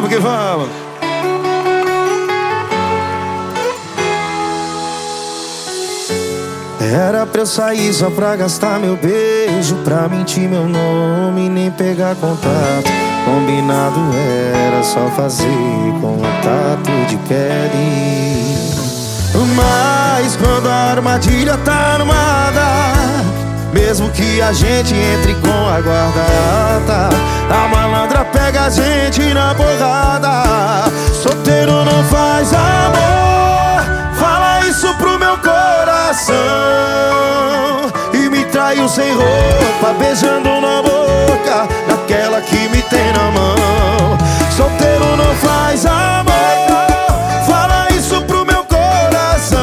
Vamos que vamos. Era pra eu sair só pra gastar meu beijo, pra mentir meu nome e nem pegar contato. Combinado era só fazer contato de pele. Mas quando a armadilha tá armada, mesmo que a gente entre com a guarda alta, a malandra pega a gente na porrada. Solteiro não faz amor, fala isso pro meu coração. E me traiu sem roupa, beijando na boca daquela que me tem na mão. Solteiro não faz amor, fala isso pro meu coração.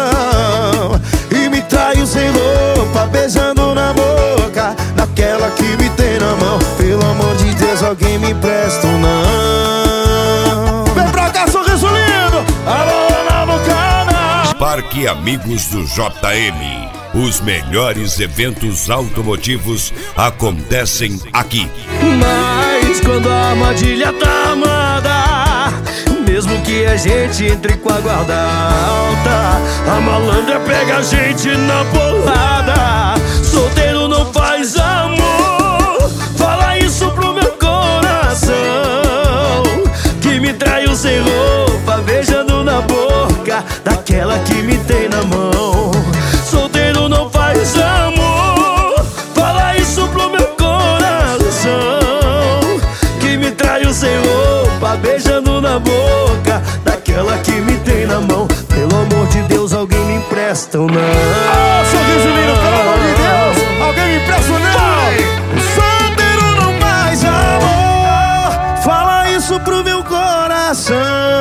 E me traiu sem roupa, beijando na boca daquela que me tem na mão. Pelo amor de Deus, alguém me empresta ou não. Vem pra cá, sorriso lindo. Alô, na bocana. Parque Amigos do JM. Os melhores eventos automotivos acontecem aqui. Mas quando a armadilha tá armada, mesmo que a gente entre com a guarda alta, a malandra pega a gente na porrada. Solteiro não faz amor, fala isso pro meu coração. Que me traiu sem roupa, beijando na boca daquela que me tem na mão. Solteiro não faz amor, fala isso pro meu coração. Que me traiu sem roupa, beijando na boca daquela que me tem na mão. Pelo amor de Deus, alguém me empresta ou não? Ah, sorriso lindo, pelo amor de Deus, alguém me empresta ou não? Solteiro não faz amor, fala isso pro meu coração.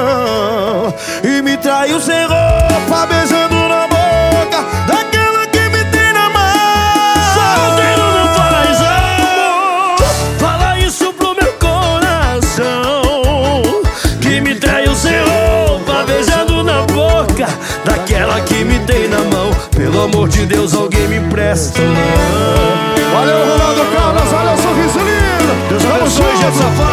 E me traiu sem roupa, beijando na boca daquela que me tem na mão. Solteiro não faz amor, fala isso pro meu coração. Que me traiu sem roupa, beijando na boca daquela que me tem na mão. Pelo amor de Deus, alguém me empresta ou não? Valeu, Ronaldo Caldas, olha o sorriso lindo. Deus abençoe, gente safado.